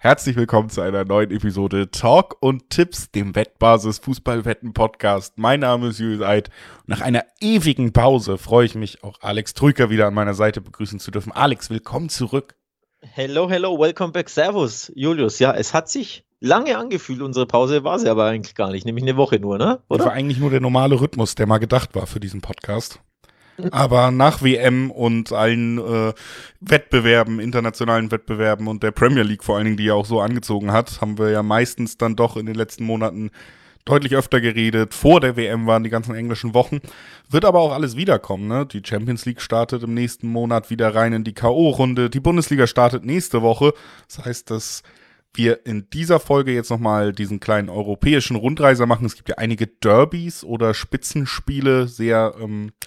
Herzlich willkommen zu einer neuen Episode Talk und Tipps, dem Wettbasis Fußballwetten-Podcast. Mein Name ist Julius Eid. Nach einer ewigen Pause freue ich mich, auch Alex Trüker wieder an meiner Seite begrüßen zu dürfen. Alex, willkommen zurück. Hello, welcome back, servus, Julius. Ja, es hat sich lange angefühlt, unsere Pause war sie aber eigentlich gar nicht, nämlich eine Woche nur, ne? Oder? Das war eigentlich nur der normale Rhythmus, der mal gedacht war für diesen Podcast. Aber nach WM und allen Wettbewerben, internationalen Wettbewerben und der Premier League vor allen Dingen, die ja auch so angezogen hat, haben wir ja meistens dann doch in den letzten Monaten deutlich öfter geredet. Vor der WM waren die ganzen englischen Wochen. Wird aber auch alles wiederkommen, ne? Die Champions League startet im nächsten Monat wieder rein in die K.O.-Runde. Die Bundesliga startet nächste Woche. Das heißt, dass wir in dieser Folge jetzt nochmal diesen kleinen europäischen Rundreiser machen. Es gibt ja einige Derbys oder Spitzenspiele, sehr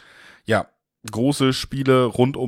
große Spiele rund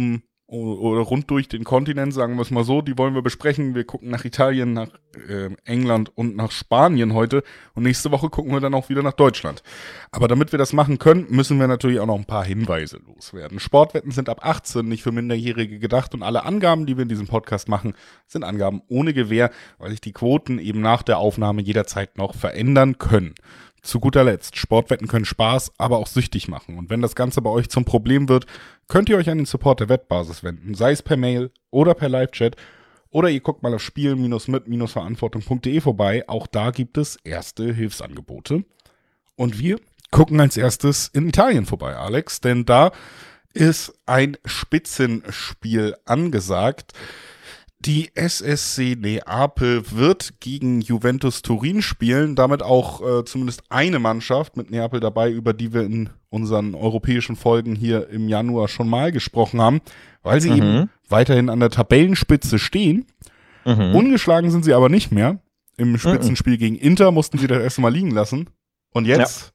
durch den Kontinent, sagen wir es mal so, die wollen wir besprechen. Wir gucken nach Italien, nach England und nach Spanien heute und nächste Woche gucken wir dann auch wieder nach Deutschland. Aber damit wir das machen können, müssen wir natürlich auch noch ein paar Hinweise loswerden. Sportwetten sind ab 18 nicht für Minderjährige gedacht und alle Angaben, die wir in diesem Podcast machen, sind Angaben ohne Gewähr, weil sich die Quoten eben nach der Aufnahme jederzeit noch verändern können. Zu guter Letzt, Sportwetten können Spaß, aber auch süchtig machen. Und wenn das Ganze bei euch zum Problem wird, könnt ihr euch an den Support der Wettbasis wenden, sei es per Mail oder per Live-Chat. Oder ihr guckt mal auf spielen-mit-verantwortung.de vorbei. Auch da gibt es erste Hilfsangebote. Und wir gucken als erstes in Italien vorbei, Alex, denn da ist ein Spitzenspiel angesagt. Die SSC Neapel wird gegen Juventus Turin spielen, damit auch zumindest eine Mannschaft mit Neapel dabei, über die wir in unseren europäischen Folgen hier im Januar schon mal gesprochen haben, weil sie eben weiterhin an der Tabellenspitze stehen. Ungeschlagen sind sie aber nicht mehr. Im Spitzenspiel gegen Inter mussten sie das erste Mal liegen lassen. Und jetzt,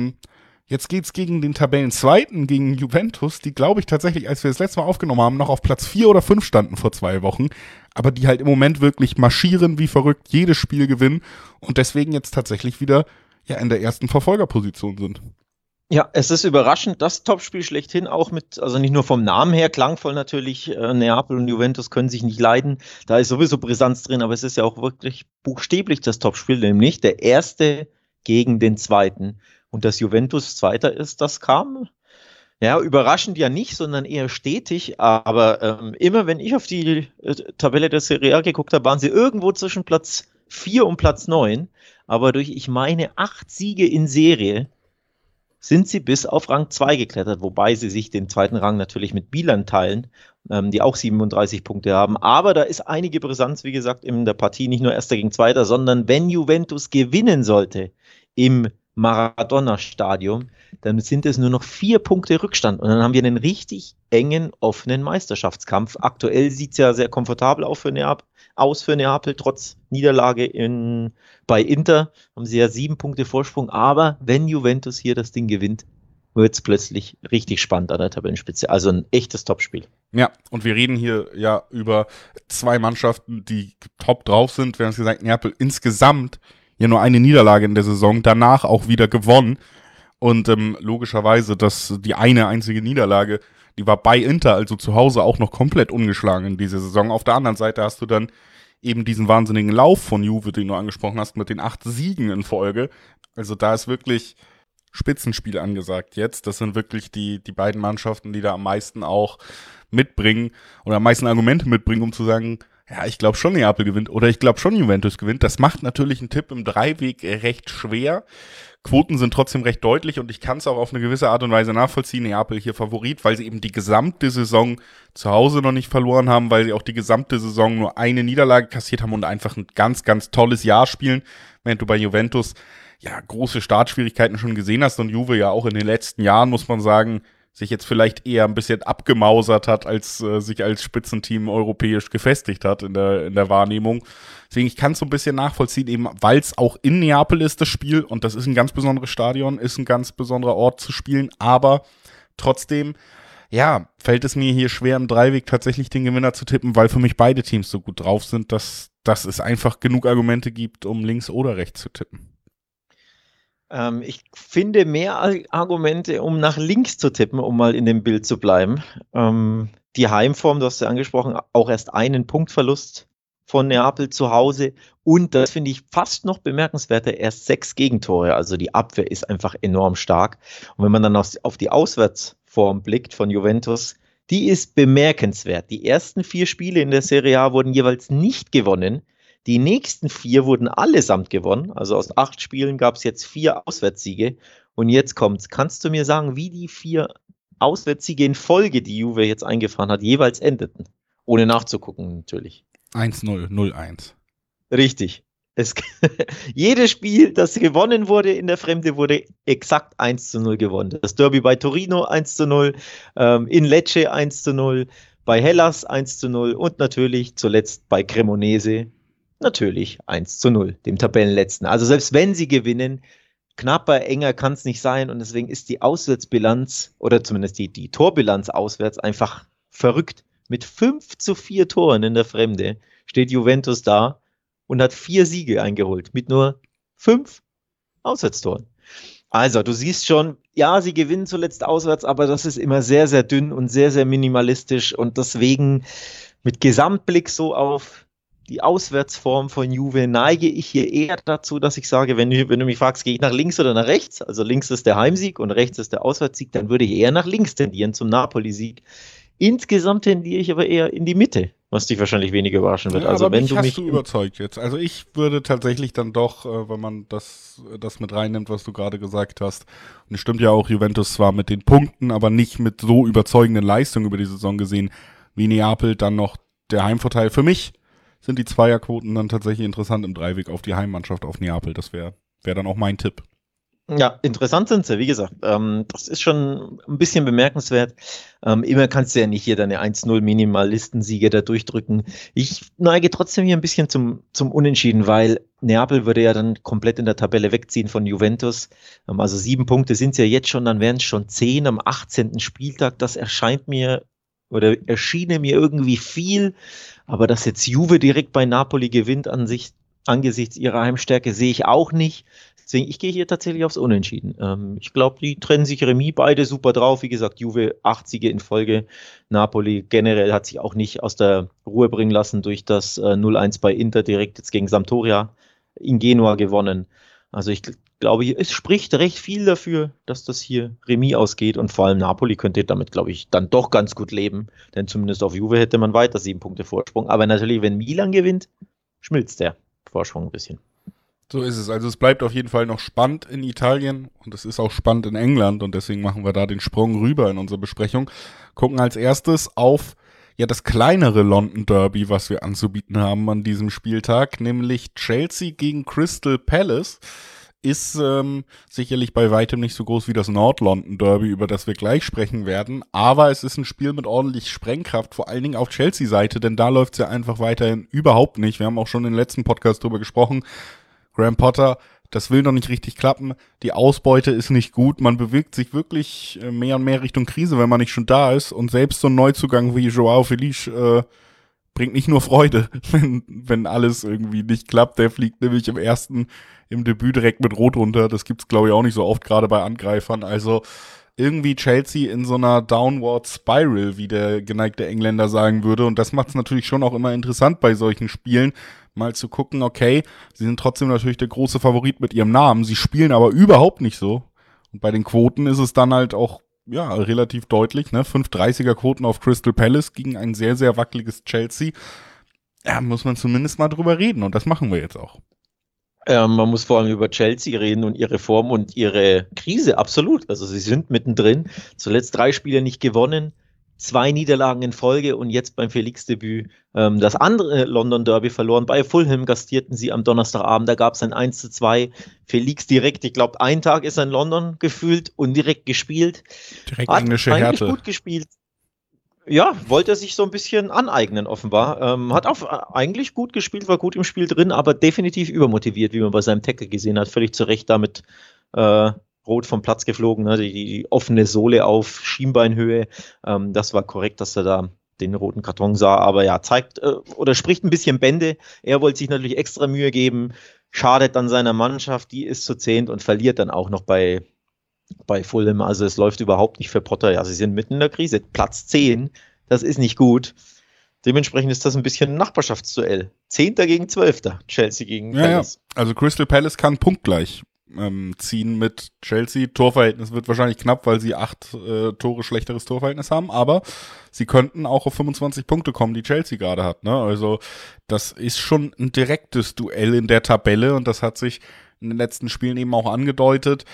jetzt geht's gegen den Tabellenzweiten, gegen Juventus, die, glaube ich, tatsächlich, als wir das letzte Mal aufgenommen haben, noch auf Platz 4 oder 5 standen vor 2 Wochen, aber die halt im Moment wirklich marschieren wie verrückt, jedes Spiel gewinnen und deswegen jetzt tatsächlich wieder in der ersten Verfolgerposition sind. Ja, es ist überraschend, das Topspiel schlechthin auch also nicht nur vom Namen her, klangvoll natürlich, Neapel und Juventus können sich nicht leiden, da ist sowieso Brisanz drin, aber es ist ja auch wirklich buchstäblich das Topspiel, nämlich der Erste gegen den Zweiten. Und dass Juventus Zweiter ist, das kam überraschend ja nicht, sondern eher stetig. Aber immer wenn ich auf die Tabelle der Serie A geguckt habe, waren sie irgendwo zwischen Platz 4 und Platz 9. Aber durch, ich meine, 8 Siege in Serie sind sie bis auf Rang 2 geklettert, wobei sie sich den zweiten Rang natürlich mit Milan teilen, die auch 37 Punkte haben. Aber da ist einige Brisanz, wie gesagt, in der Partie, nicht nur Erster gegen Zweiter, sondern wenn Juventus gewinnen sollte im Maradona-Stadion, dann sind es nur noch 4 Punkte Rückstand und dann haben wir einen richtig engen, offenen Meisterschaftskampf. Aktuell sieht es ja sehr komfortabel aus für Neapel, trotz Niederlage bei Inter haben sie ja 7 Punkte Vorsprung, aber wenn Juventus hier das Ding gewinnt, wird es plötzlich richtig spannend an der Tabellenspitze. Also ein echtes Topspiel. Ja, und wir reden hier ja über 2 Mannschaften, die top drauf sind. Wir haben es gesagt, Neapel insgesamt ja nur eine Niederlage in der Saison, danach auch wieder gewonnen. Und logischerweise, dass die eine einzige Niederlage, die war bei Inter, also zu Hause auch noch komplett ungeschlagen in dieser Saison. Auf der anderen Seite hast du dann eben diesen wahnsinnigen Lauf von Juve, den du angesprochen hast, mit den 8 Siegen in Folge. Also da ist wirklich Spitzenspiel angesagt jetzt. Das sind wirklich die beiden Mannschaften, die da am meisten auch mitbringen oder am meisten Argumente mitbringen, um zu sagen, ja, ich glaube schon Neapel gewinnt oder ich glaube schon Juventus gewinnt. Das macht natürlich einen Tipp im Dreiweg recht schwer. Quoten sind trotzdem recht deutlich und ich kann es auch auf eine gewisse Art und Weise nachvollziehen. Neapel hier Favorit, weil sie eben die gesamte Saison zu Hause noch nicht verloren haben, weil sie auch die gesamte Saison nur eine Niederlage kassiert haben und einfach ein ganz, ganz tolles Jahr spielen, während du bei Juventus große Startschwierigkeiten schon gesehen hast und Juve ja auch in den letzten Jahren, muss man sagen, sich jetzt vielleicht eher ein bisschen abgemausert hat, als sich als Spitzenteam europäisch gefestigt hat in der Wahrnehmung. Deswegen, ich kann es so ein bisschen nachvollziehen, eben weil es auch in Neapel ist, das Spiel, und das ist ein ganz besonderes Stadion, ist ein ganz besonderer Ort zu spielen, aber trotzdem, fällt es mir hier schwer, im Dreiweg tatsächlich den Gewinner zu tippen, weil für mich beide Teams so gut drauf sind, dass es einfach genug Argumente gibt, um links oder rechts zu tippen. Ich finde mehr Argumente, um nach links zu tippen, um mal in dem Bild zu bleiben. Die Heimform, du hast ja angesprochen, auch erst einen Punktverlust von Neapel zu Hause und das finde ich fast noch bemerkenswerter, erst 6 Gegentore, also die Abwehr ist einfach enorm stark und wenn man dann auf die Auswärtsform blickt von Juventus, die ist bemerkenswert. Die ersten 4 Spiele in der Serie A wurden jeweils nicht gewonnen, die nächsten 4 wurden allesamt gewonnen, also aus 8 Spielen gab es jetzt 4 Auswärtssiege und jetzt kommt's, kannst du mir sagen, wie die 4 Auswärtssiege in Folge, die Juve jetzt eingefahren hat, jeweils endeten? Ohne nachzugucken, natürlich. 1-0, 0-1. Richtig. Jedes Spiel, das gewonnen wurde in der Fremde, wurde exakt 1-0 gewonnen. Das Derby bei Torino 1-0, in Lecce 1-0, bei Hellas 1-0 und natürlich zuletzt bei Cremonese natürlich 1-0, dem Tabellenletzten. Also selbst wenn sie gewinnen, knapper, enger kann es nicht sein und deswegen ist die Auswärtsbilanz oder zumindest die Torbilanz auswärts einfach verrückt. Mit 5-4 Toren in der Fremde steht Juventus da und hat 4 Siege eingeholt mit nur 5 Auswärtstoren. Also du siehst schon, ja, sie gewinnen zuletzt auswärts, aber das ist immer sehr, sehr dünn und sehr, sehr minimalistisch und deswegen mit Gesamtblick so auf die Auswärtsform von Juve neige ich hier eher dazu, dass ich sage, wenn du mich fragst, gehe ich nach links oder nach rechts, also links ist der Heimsieg und rechts ist der Auswärtssieg, dann würde ich eher nach links tendieren zum Napoli-Sieg. Insgesamt tendiere ich aber eher in die Mitte, was dich wahrscheinlich weniger überraschen wird. Ja, also aber wenn mich du hast du überzeugt jetzt. Also ich würde tatsächlich dann doch, wenn man das mit reinnimmt, was du gerade gesagt hast, und es stimmt ja auch, Juventus zwar mit den Punkten, aber nicht mit so überzeugenden Leistungen über die Saison gesehen, wie Neapel, dann noch der Heimvorteil. Für mich sind die Zweierquoten dann tatsächlich interessant im Dreiweg auf die Heimmannschaft auf Neapel. Das wäre dann auch mein Tipp. Ja, interessant sind sie, wie gesagt. Das ist schon ein bisschen bemerkenswert. Immer kannst du ja nicht hier deine 1-0 Minimalistensiege da durchdrücken. Ich neige trotzdem hier ein bisschen zum Unentschieden, weil Neapel würde ja dann komplett in der Tabelle wegziehen von Juventus. Also 7 Punkte sind es ja jetzt schon, dann wären es schon 10 am 18. Spieltag. Das erscheint mir oder erschiene mir irgendwie viel. Aber dass jetzt Juve direkt bei Napoli gewinnt angesichts ihrer Heimstärke, sehe ich auch nicht. Deswegen, ich gehe hier tatsächlich aufs Unentschieden. Ich glaube, die trennen sich Remis, beide super drauf. Wie gesagt, Juve 8 Siege in Folge. Napoli generell hat sich auch nicht aus der Ruhe bringen lassen durch das 0-1 bei Inter direkt jetzt gegen Sampdoria in Genua gewonnen. Also ich glaube, es spricht recht viel dafür, dass das hier Remis ausgeht und vor allem Napoli könnte damit, glaube ich, dann doch ganz gut leben, denn zumindest auf Juve hätte man weiter 7 Punkte Vorsprung. Aber natürlich, wenn Milan gewinnt, schmilzt der Vorsprung ein bisschen. So ist es. Also es bleibt auf jeden Fall noch spannend in Italien und es ist auch spannend in England und deswegen machen wir da den Sprung rüber in unsere Besprechung. Gucken als erstes auf das kleinere London Derby, was wir anzubieten haben an diesem Spieltag, nämlich Chelsea gegen Crystal Palace. Ist sicherlich bei weitem nicht so groß wie das Nord-London Derby, über das wir gleich sprechen werden, aber es ist ein Spiel mit ordentlich Sprengkraft, vor allen Dingen auf Chelsea-Seite, denn da läuft es ja einfach weiterhin überhaupt nicht. Wir haben auch schon im letzten Podcast drüber gesprochen. Graham Potter, das will noch nicht richtig klappen, die Ausbeute ist nicht gut, man bewegt sich wirklich mehr und mehr Richtung Krise, wenn man nicht schon da ist und selbst so ein Neuzugang wie Joao Felix bringt nicht nur Freude, wenn alles irgendwie nicht klappt. Der fliegt nämlich im Debüt direkt mit Rot runter. Das gibt's, glaube ich, auch nicht so oft, gerade bei Angreifern. Also irgendwie Chelsea in so einer Downward Spiral, wie der geneigte Engländer sagen würde. Und das macht's natürlich schon auch immer interessant bei solchen Spielen, mal zu gucken, okay, sie sind trotzdem natürlich der große Favorit mit ihrem Namen. Sie spielen aber überhaupt nicht so. Und bei den Quoten ist es dann halt auch relativ deutlich, ne? 5,30er Quoten auf Crystal Palace gegen ein sehr, sehr wackeliges Chelsea. Ja, muss man zumindest mal drüber reden und das machen wir jetzt auch. Man muss vor allem über Chelsea reden und ihre Form und ihre Krise, absolut. Also sie sind mittendrin. Zuletzt 3 Spiele nicht gewonnen, 2 Niederlagen in Folge und jetzt beim Felix-Debüt das andere London Derby verloren. Bei Fulham gastierten sie am Donnerstagabend, da gab es ein 1:2. Felix direkt, ich glaube, einen Tag ist er in London gefühlt und direkt gespielt. Direkt hat englische eigentlich Härte. gut gespielt. Ja, wollte er sich so ein bisschen aneignen, offenbar. Hat auch eigentlich gut gespielt, war gut im Spiel drin, aber definitiv übermotiviert, wie man bei seinem Tackle gesehen hat. Völlig zu Recht damit rot vom Platz geflogen, ne? Die offene Sohle auf Schienbeinhöhe. Das war korrekt, dass er da den roten Karton sah, aber ja, zeigt oder spricht ein bisschen Bände. Er wollte sich natürlich extra Mühe geben, schadet dann seiner Mannschaft, die ist zu 10 und verliert dann auch noch bei Fulham. Also es läuft überhaupt nicht für Potter. Ja, sie sind mitten in der Krise. Platz 10, das ist nicht gut. Dementsprechend ist das ein bisschen ein Nachbarschaftsduell. 10. gegen 12. Chelsea gegen Palace. Ja. Also Crystal Palace kann punktgleich ziehen mit Chelsea. Torverhältnis wird wahrscheinlich knapp, weil sie 8 Tore schlechteres Torverhältnis haben, aber sie könnten auch auf 25 Punkte kommen, die Chelsea gerade hat. Ne? Also das ist schon ein direktes Duell in der Tabelle und das hat sich in den letzten Spielen eben auch angedeutet.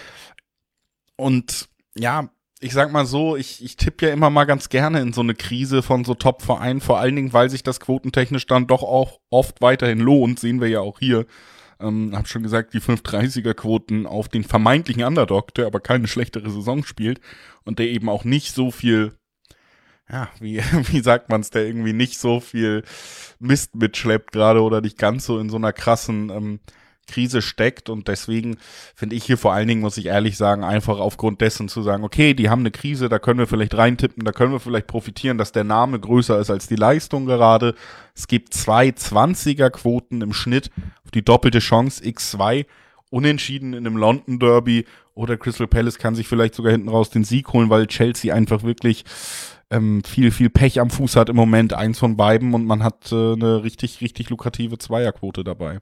Und ja, ich sag mal so, ich tippe ja immer mal ganz gerne in so eine Krise von so Top-Vereinen, vor allen Dingen, weil sich das quotentechnisch dann doch auch oft weiterhin lohnt, sehen wir ja auch hier. Hab schon gesagt, die 5-30er-Quoten auf den vermeintlichen Underdog, der aber keine schlechtere Saison spielt und der eben auch nicht so viel, ja, wie sagt man's, der irgendwie nicht so viel Mist mitschleppt gerade oder nicht ganz so in so einer krassen Krise steckt und deswegen finde ich hier vor allen Dingen, muss ich ehrlich sagen, einfach aufgrund dessen zu sagen, okay, die haben eine Krise, da können wir vielleicht reintippen, da können wir vielleicht profitieren, dass der Name größer ist als die Leistung gerade. Es gibt 2 20er-Quoten im Schnitt auf die doppelte Chance, x2, unentschieden in einem London Derby oder Crystal Palace kann sich vielleicht sogar hinten raus den Sieg holen, weil Chelsea einfach wirklich viel Pech am Fuß hat im Moment, eins von beiden und man hat eine richtig lukrative Zweierquote dabei.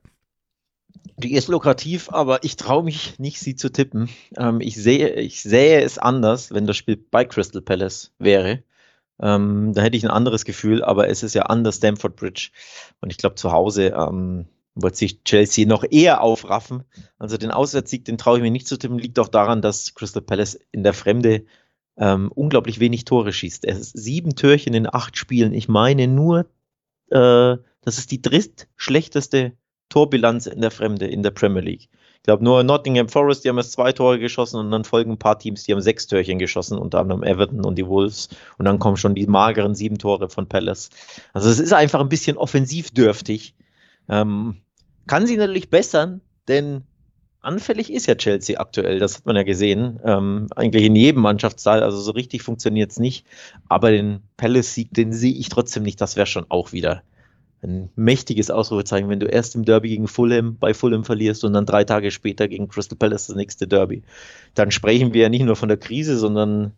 Die ist lukrativ, aber ich traue mich nicht, sie zu tippen. Ich sähe es anders, wenn das Spiel bei Crystal Palace wäre. Da hätte ich ein anderes Gefühl, aber es ist ja an der Stamford Bridge. Und ich glaube, zu Hause wird sich Chelsea noch eher aufraffen. Also den Auswärtssieg, den traue ich mir nicht zu tippen, liegt auch daran, dass Crystal Palace in der Fremde unglaublich wenig Tore schießt. Es ist 7 Türchen in 8 Spielen. Ich meine nur, das ist die drittschlechteste Torbilanz in der Fremde in der Premier League. Ich glaube nur Nottingham Forest, die haben erst 2 Tore geschossen und dann folgen ein paar Teams, die haben 6 Türchen geschossen, unter anderem Everton und die Wolves und dann kommen schon die mageren 7 Tore von Palace. Also es ist einfach ein bisschen offensivdürftig. Kann sie natürlich bessern, denn anfällig ist ja Chelsea aktuell, das hat man ja gesehen, eigentlich in jedem Mannschaftsteil, also so richtig funktioniert es nicht, aber den Palace-Sieg, den sehe ich trotzdem nicht, das wäre schon auch wieder ein mächtiges Ausrufezeichen, wenn du erst im Derby gegen Fulham bei Fulham verlierst und dann 3 Tage später gegen Crystal Palace das nächste Derby. Dann sprechen wir ja nicht nur von der Krise, sondern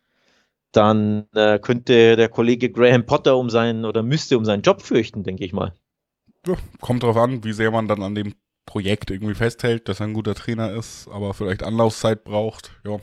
dann könnte der Kollege Graham Potter müsste um seinen Job fürchten, denke ich mal. Ja, kommt drauf an, wie sehr man dann an dem Projekt irgendwie festhält, dass er ein guter Trainer ist, aber vielleicht Anlaufzeit braucht. Ja.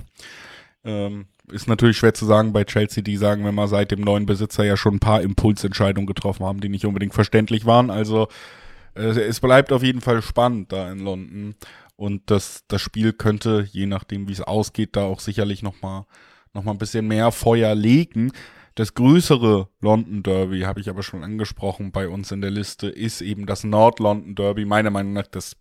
Ist natürlich schwer zu sagen bei Chelsea, die sagen, wenn wir seit dem neuen Besitzer ja schon ein paar Impulsentscheidungen getroffen haben, die nicht unbedingt verständlich waren. Also es bleibt auf jeden Fall spannend da in London und das Spiel könnte, je nachdem wie es ausgeht, da auch sicherlich noch mal ein bisschen mehr Feuer legen. Das größere London Derby, habe ich aber schon angesprochen bei uns in der Liste, ist eben das Nord-London Derby, meiner Meinung nach das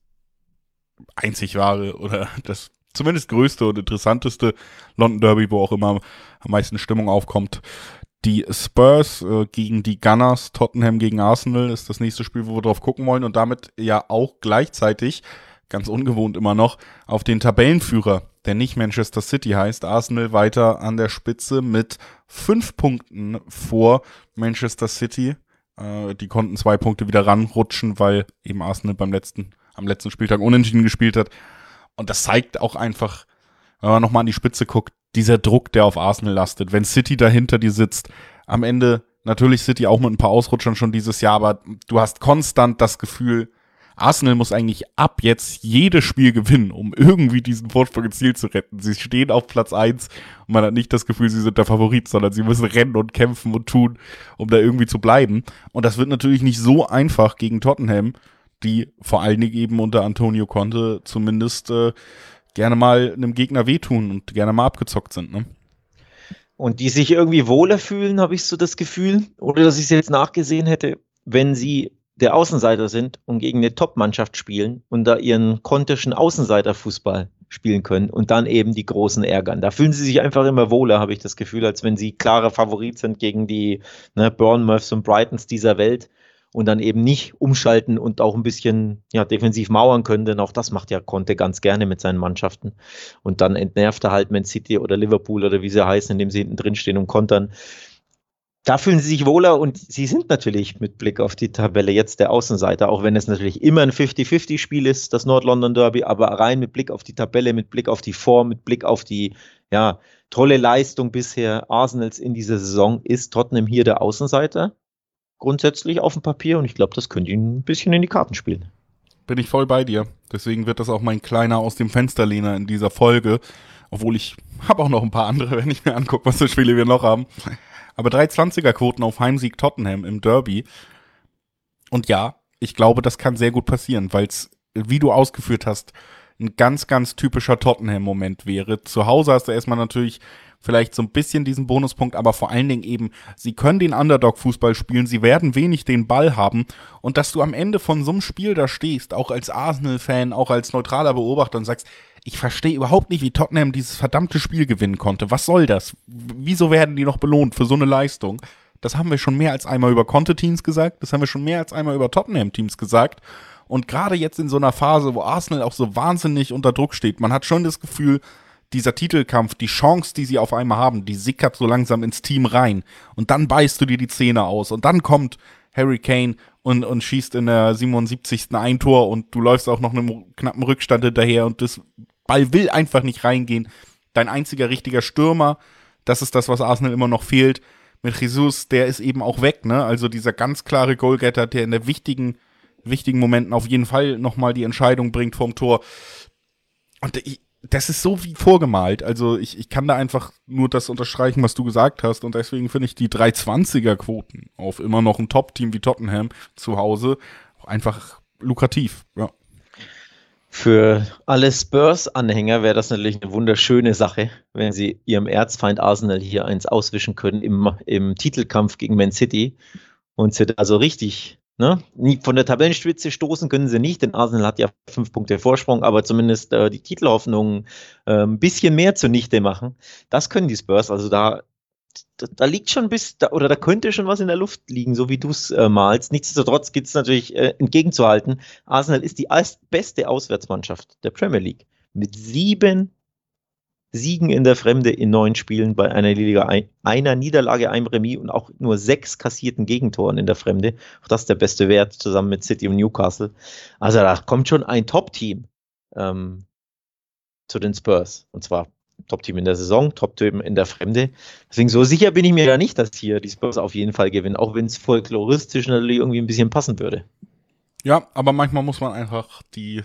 einzig wahre oder das zumindest größte und interessanteste London Derby, wo auch immer am meisten Stimmung aufkommt. Die Spurs gegen die Gunners, Tottenham gegen Arsenal ist das nächste Spiel, wo wir drauf gucken wollen und damit ja auch gleichzeitig, ganz ungewohnt immer noch, auf den Tabellenführer, der nicht Manchester City heißt, Arsenal weiter an der Spitze mit 5 Punkten vor Manchester City. Die konnten 2 Punkte wieder ranrutschen, weil eben Arsenal am letzten Spieltag unentschieden gespielt hat. Und das zeigt auch einfach, wenn man nochmal an die Spitze guckt, dieser Druck, der auf Arsenal lastet. Wenn City dahinter dir sitzt, am Ende natürlich City auch mit ein paar Ausrutschern schon dieses Jahr, aber du hast konstant das Gefühl, Arsenal muss eigentlich ab jetzt jedes Spiel gewinnen, um irgendwie diesen Vorsprung ins Ziel zu retten. Sie stehen auf Platz 1 und man hat nicht das Gefühl, sie sind der Favorit, sondern sie müssen rennen und kämpfen und tun, um da irgendwie zu bleiben. Und das wird natürlich nicht so einfach gegen Tottenham, die vor allen Dingen eben unter Antonio Conte zumindest gerne mal einem Gegner wehtun und gerne mal abgezockt sind, ne? Und die sich irgendwie wohler fühlen, habe ich so das Gefühl, oder dass ich es jetzt nachgesehen hätte, wenn sie der Außenseiter sind und gegen eine Top-Mannschaft spielen und da ihren kontischen Außenseiterfußball spielen können und dann eben die Großen ärgern. Da fühlen sie sich einfach immer wohler, habe ich das Gefühl, als wenn sie klarer Favorit sind gegen die Bournemouths und Brightons dieser Welt und dann eben nicht umschalten und auch ein bisschen defensiv mauern können, denn auch das macht ja Conte ganz gerne mit seinen Mannschaften. Und dann entnervt er halt Man City oder Liverpool oder wie sie heißen, indem sie hinten drin stehen und kontern. Da fühlen sie sich wohler und sie sind natürlich mit Blick auf die Tabelle jetzt der Außenseiter, auch wenn es natürlich immer ein 50-50-Spiel ist, das Nord-London Derby, aber rein mit Blick auf die Tabelle, mit Blick auf die Form, mit Blick auf die tolle Leistung bisher Arsenals in dieser Saison ist Tottenham hier der Außenseiter. grundsätzlich auf dem Papier und ich glaube, das könnte ihn ein bisschen in die Karten spielen. Bin ich voll bei dir. Deswegen wird das auch mein kleiner aus dem Fensterlehner in dieser Folge. Obwohl ich habe auch noch ein paar andere, wenn ich mir angucke, was für Spiele wir noch haben. Aber 3,20er-Quoten auf Heimsieg Tottenham im Derby. Und ja, ich glaube, das kann sehr gut passieren, weil es, wie du ausgeführt hast, ein ganz, ganz typischer Tottenham-Moment wäre. Zu Hause hast du erstmal natürlich vielleicht so ein bisschen diesen Bonuspunkt, aber vor allen Dingen eben, sie können den Underdog-Fußball spielen, sie werden wenig den Ball haben und dass du am Ende von so einem Spiel da stehst, auch als Arsenal-Fan, auch als neutraler Beobachter und sagst, ich verstehe überhaupt nicht, wie Tottenham dieses verdammte Spiel gewinnen konnte. Was soll das? Wieso werden die noch belohnt für so eine Leistung? Das haben wir schon mehr als einmal über Conte-Teams gesagt, das haben wir schon mehr als einmal über Tottenham-Teams gesagt. Und gerade jetzt in so einer Phase, wo Arsenal auch so wahnsinnig unter Druck steht, man hat schon das Gefühl, dieser Titelkampf, die Chance, die sie auf einmal haben, die sickert so langsam ins Team rein. Und dann beißt du dir die Zähne aus. Und dann kommt Harry Kane und schießt in der 77. ein Tor und du läufst auch noch einem knappen Rückstand hinterher und das Ball will einfach nicht reingehen. Dein einziger richtiger Stürmer, das ist das, was Arsenal immer noch fehlt. Mit Jesus, der ist eben auch weg, ne? Also dieser ganz klare Goalgetter, der in der wichtigen Momenten auf jeden Fall nochmal die Entscheidung bringt vorm Tor. Und das ist so wie vorgemalt. Also ich kann da einfach nur das unterstreichen, was du gesagt hast. Und deswegen finde ich die 3,20er-Quoten auf immer noch ein Top-Team wie Tottenham zu Hause auch einfach lukrativ. Ja. Für alle Spurs-Anhänger wäre das natürlich eine wunderschöne Sache, wenn sie ihrem Erzfeind Arsenal hier eins auswischen können im Titelkampf gegen Man City und sie also richtig, ne, von der Tabellenspitze stoßen können sie nicht, denn Arsenal hat ja 5 Punkte Vorsprung, aber zumindest die Titelhoffnung ein bisschen mehr zunichte machen. Das können die Spurs, also da liegt schon oder da könnte schon was in der Luft liegen, so wie du es malst. Nichtsdestotrotz gibt es natürlich entgegenzuhalten, Arsenal ist die beste Auswärtsmannschaft der Premier League. Mit 7 Siegen in der Fremde in 9 Spielen bei einer Niederlage, einem Remis und auch nur 6 kassierten Gegentoren in der Fremde. Auch das ist der beste Wert, zusammen mit City und Newcastle. Also da kommt schon ein Top-Team zu den Spurs. Und zwar Top-Team in der Saison, Top-Team in der Fremde. Deswegen so sicher bin ich mir ja nicht, dass hier die Spurs auf jeden Fall gewinnen, auch wenn es folkloristisch natürlich irgendwie ein bisschen passen würde. Ja, aber manchmal muss man einfach die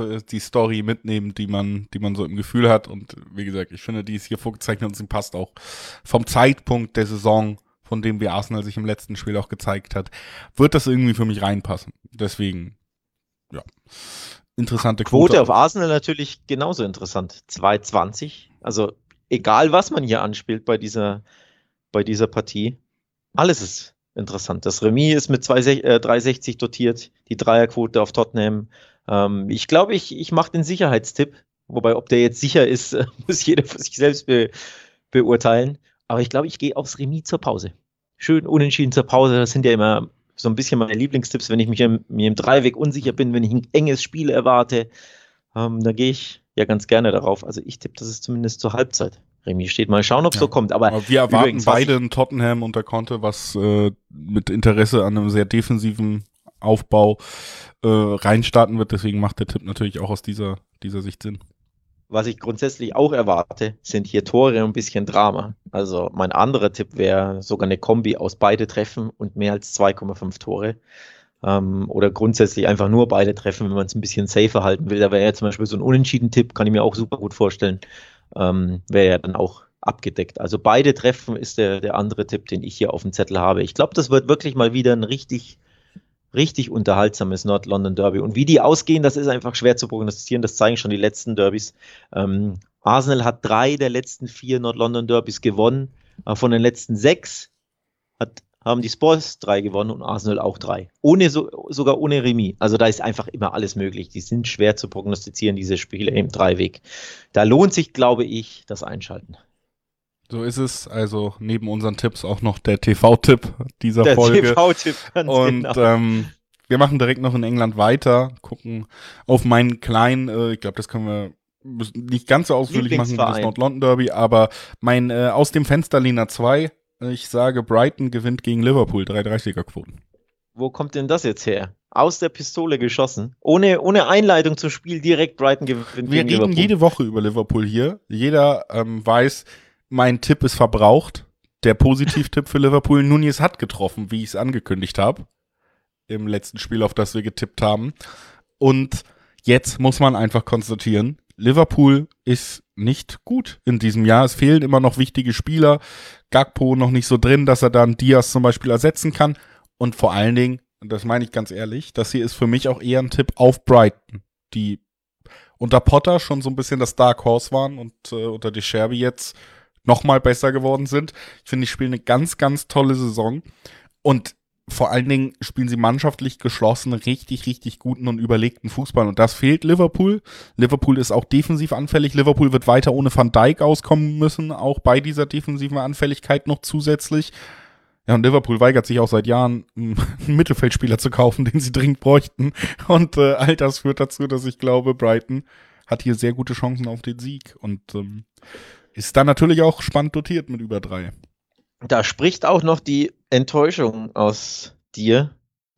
Story mitnehmen, die man so im Gefühl hat. Und wie gesagt, ich finde, die ist hier vorgezeichnet und sie passt auch vom Zeitpunkt der Saison, von dem wie Arsenal sich im letzten Spiel auch gezeigt hat, wird das irgendwie für mich reinpassen. Deswegen, ja, interessante Quote auf Arsenal natürlich genauso interessant. 2,20. Also egal, was man hier anspielt bei dieser Partie, alles ist interessant. Das Remis ist mit 3,60 dotiert, die Dreierquote auf Tottenham. Ich glaube, ich mache den Sicherheitstipp, wobei, ob der jetzt sicher ist, muss jeder für sich selbst beurteilen. Aber ich glaube, ich gehe aufs Remis zur Pause. Schön unentschieden zur Pause, das sind ja immer so ein bisschen meine Lieblingstipps, wenn ich mir im Dreiweg unsicher bin, wenn ich ein enges Spiel erwarte, da gehe ich ja ganz gerne darauf. Also ich tippe, das ist zumindest zur Halbzeit. Remis steht, mal schauen, ob es so kommt. Aber wir erwarten beide in Tottenham und der Conte, was mit Interesse an einem sehr defensiven Aufbau reinstarten wird. Deswegen macht der Tipp natürlich auch aus dieser Sicht Sinn. Was ich grundsätzlich auch erwarte, sind hier Tore und ein bisschen Drama. Also mein anderer Tipp wäre sogar eine Kombi aus beide Treffen und mehr als 2,5 Tore. Oder grundsätzlich einfach nur beide Treffen, wenn man es ein bisschen safer halten will. Da wäre ja zum Beispiel so ein Unentschieden-Tipp, kann ich mir auch super gut vorstellen. Wäre ja dann auch abgedeckt. Also beide Treffen ist der andere Tipp, den ich hier auf dem Zettel habe. Ich glaube, das wird wirklich mal wieder ein richtig unterhaltsames Nord-London Derby. Und wie die ausgehen, das ist einfach schwer zu prognostizieren. Das zeigen schon die letzten Derbys. Arsenal hat 3 der letzten 4 Nord-London Derbys gewonnen. Von den letzten 6 haben die Spurs 3 gewonnen und Arsenal auch 3. Sogar ohne Remis. Also da ist einfach immer alles möglich. Die sind schwer zu prognostizieren, diese Spiele im Dreiweg. Da lohnt sich, glaube ich, das Einschalten. So ist es. Also neben unseren Tipps auch noch der TV-Tipp dieser Folge. Der TV-Tipp, ganz und genau. Wir machen direkt noch in England weiter, gucken auf meinen kleinen, ich glaube, das können wir nicht ganz so ausführlich machen wie das Nord-London Derby, aber mein aus dem Fensterlehner 2, ich sage, Brighton gewinnt gegen Liverpool, 3,30er-Quoten. Wo kommt denn das jetzt her? Aus der Pistole geschossen. Ohne Einleitung zum Spiel direkt Brighton gewinnt gegen Liverpool. Wir reden jede Woche über Liverpool hier. Jeder weiß, mein Tipp ist verbraucht. der Positivtipp für Liverpool, Nunez hat getroffen, wie ich es angekündigt habe, im letzten Spiel, auf das wir getippt haben. Und jetzt muss man einfach konstatieren, Liverpool ist nicht gut in diesem Jahr. Es fehlen immer noch wichtige Spieler. Gakpo noch nicht so drin, dass er dann Diaz zum Beispiel ersetzen kann. Und vor allen Dingen, und das meine ich ganz ehrlich, das hier ist für mich auch eher ein Tipp auf Brighton, die unter Potter schon so ein bisschen das Dark Horse waren und unter De Zerbi jetzt noch mal besser geworden sind. Ich finde, die spielen eine ganz, ganz tolle Saison. Und vor allen Dingen spielen sie mannschaftlich geschlossen, richtig, richtig guten und überlegten Fußball. Und das fehlt Liverpool. Liverpool ist auch defensiv anfällig. Liverpool wird weiter ohne Van Dijk auskommen müssen, auch bei dieser defensiven Anfälligkeit noch zusätzlich. Ja, und Liverpool weigert sich auch seit Jahren, einen Mittelfeldspieler zu kaufen, den sie dringend bräuchten. Und all das führt dazu, dass ich glaube, Brighton hat hier sehr gute Chancen auf den Sieg. Und ist dann natürlich auch spannend dotiert mit über 3. Da spricht auch noch die Enttäuschung aus dir,